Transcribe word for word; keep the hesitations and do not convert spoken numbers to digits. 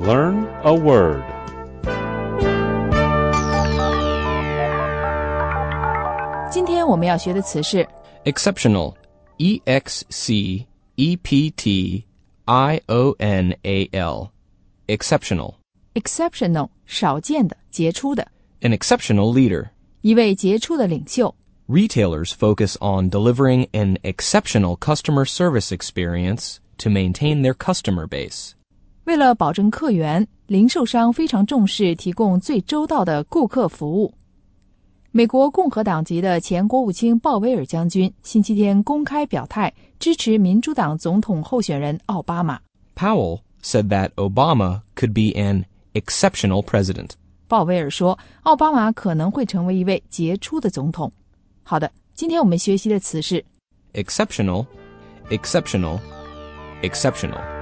Learn a word. "今天我们要学的词是 exceptional, E X C E P T I O N A L, exceptional. exceptional 少见的、杰出的， An exceptional leader. 一位杰出的领袖。 Retailers focus on delivering an exceptional customer service experience to maintain their customer base. 为了保证客源，零售商非常重视提供最周到的顾客服务。美国共和党籍的前国务卿鲍威尔将军星期天公开表态支持民主党总统候选人奥巴马。 Powell said that Obama could be an exceptional president. 鲍威尔说，奥巴马可能会成为一位杰出的总统。好的，今天我们学习的词是 exceptional, exceptional, exceptional.